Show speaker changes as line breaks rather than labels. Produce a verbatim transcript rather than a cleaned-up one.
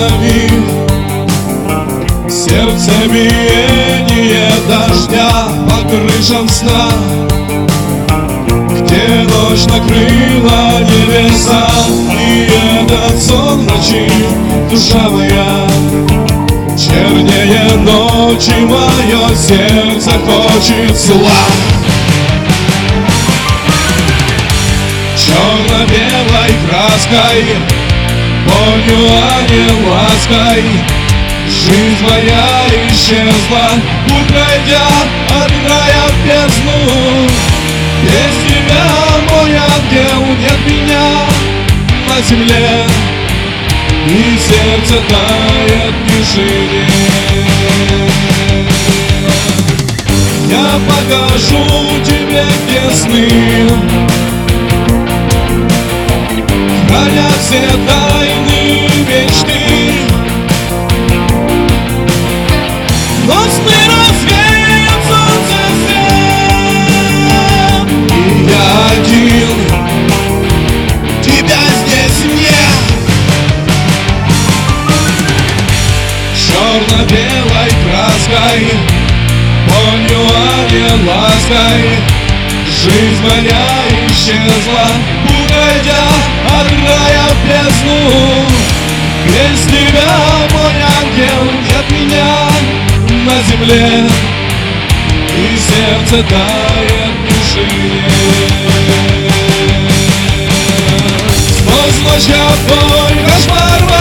останови сердце биение дождя по крышам сна, где ночь накрыла небеса. И этот сон в ночи, душа моя, чернее ночи, мое сердце хочет зла. Черно-белой краской, болью, а не лаской, жизнь моя исчезла, уходя от края в бездну. Без тебя, мой ангел, нет меня на земле, и сердце тает в тишине. Я покажу тебе, где сны хранят все тайны мечты, но сны развеют солнце свет, и я один, тебя здесь нет. Черно-белой краской, болью, а не лаской, жизнь моя исчезла, уходя от края в бездну. Без тебя, мой ангел, нет меня на земле, и сердце тает в тишине. Сквозь ночь я твой кошмар